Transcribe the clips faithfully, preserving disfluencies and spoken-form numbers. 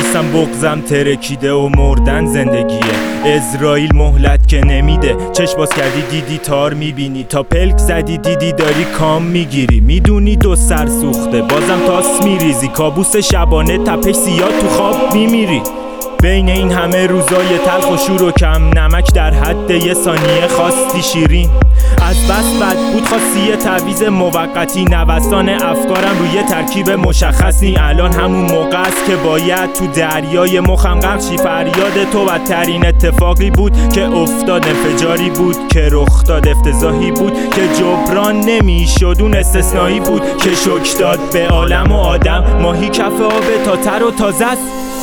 حواسم بغزم ترکیده و مردن زندگیه. اسرائیل مهلت که نمیده، چشم باز کردی دیدی تار میبینی، تا پلک زدی دیدی داری کام میگیری. میدونی دو سر سوخته بازم تاس میریزی، کابوس شبانه تپش سیاه تو خواب میمیری. بین این همه روزای تلخ و شور و کم نمک در حد یه ثانیه خواستی شیرین. از بس بد بود خواستی تعویض موقتی، نوسان افکارم روی ترکیب مشخصی. الان همون موقع است که باید تو دریای مخم غرق شی. فریاد تو بدترین اتفاقی بود که افتاد، انفجاری بود که رخ داد، افتضاحی بود که جبران نمیشد، اون استثنایی بود که شک داد به عالم و آدم. ماهی کف آب تا تر و تازه است.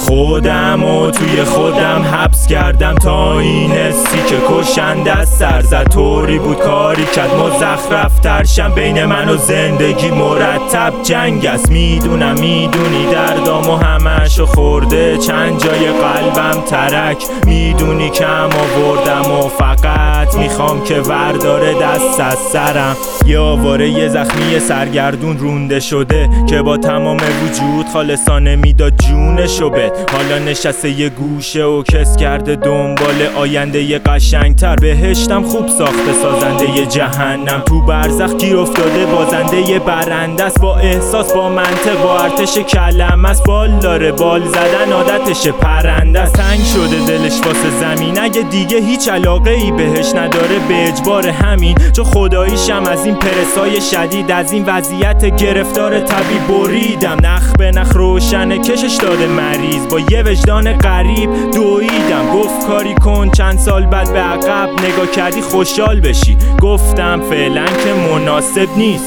خودم و توی خودم حبس کردم تا این حسی که کشنده از سر زد. طوری بود کاری کرد مزخرف ترشم، بین من و زندگی مرتب جنگ است. میدونم میدونی دردام و همشو خورده چند جای قلبم ترک. میدونی کم آوردم و فقط میخوام که ورداره دست از سرم. یه آواره یه زخمی سرگردون رونده شده که با تمام وجود خالصانه میداد جونشو بد. حالا نشسته یه گوشه و کس کرده دنبال آینده یه قشنگتر. بهشتم خوب ساخته سازنده یه جهنم، تو برزخ گیر افتاده بازنده یه برنده است. با احساس با منطق با ارتش کلم است، بال داره بال زدن عادتشه پرنده است. تنگ شده دلش واسه زمین، اگه دیگه هیچ علاقه ای بهش نداره به اجبار همین. چون خداییشم از این پرسای شدید، از این وضعیت گرفتار طبیعی بریدم. نخ به نخ روشنه کشش داده مریض، با یه وجدان غریب دویدم. گفت کاری کن چند سال بعد به عقب نگاه کردی خوشحال بشی. گفتم فعلا که مناسب نیست.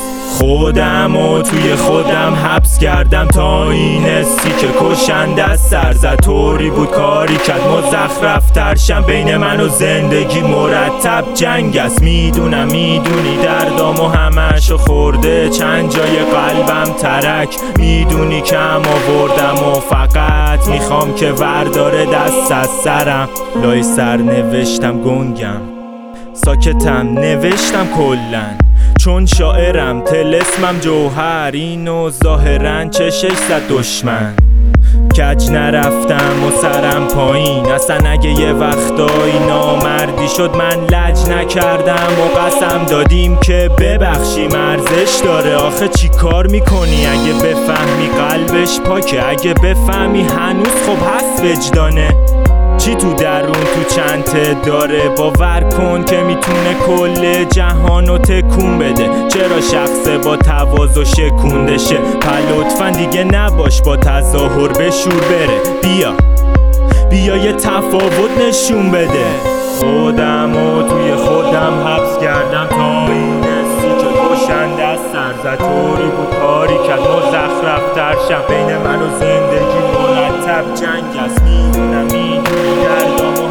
خودم و توی خودم حبس کردم تا این حسی که کشنده از سر زد. طوری بود کاری کرد مزخرف ترشم، بین من و زندگی مرتب جنگ است. میدونم میدونی دردام و همشو خورده چند جای قلبم ترک. میدونی کم آوردم و فقط میخوام که ورداره دست از سرم. لای سر نوشتم گنگم، ساکتم نوشتم کلن، چون شاعرم طلسمم جوهر اینو ظاهرن چشش زد دشمن. کج نرفتم و سرم پایین، اصلا اگه یه وقتایی نامردی شد من لج نکردم و قسم دادیم که ببخشیم ارزش داره. آخه چی کار میکنی اگه بفهمی قلبش پاکه، اگه بفهمی هنوز خب هست وجدانه. چی تو درون تو چنته داره، باور کن که میتونه کل جهانو تکون بده. چرا شخصه با تواضع شکونده شه؟ پس لطفا دیگه نباش با تظاهر به شور بره. بیا بیا یه تفاوت نشون بده. خودم و توی خودم حبس کردم تا این حسی که کشنده از سر زد. طوری بود کاری کرد مزخرف ترشم، بین من و زندگی مرتب جنگ است. میدونم میدونی دردام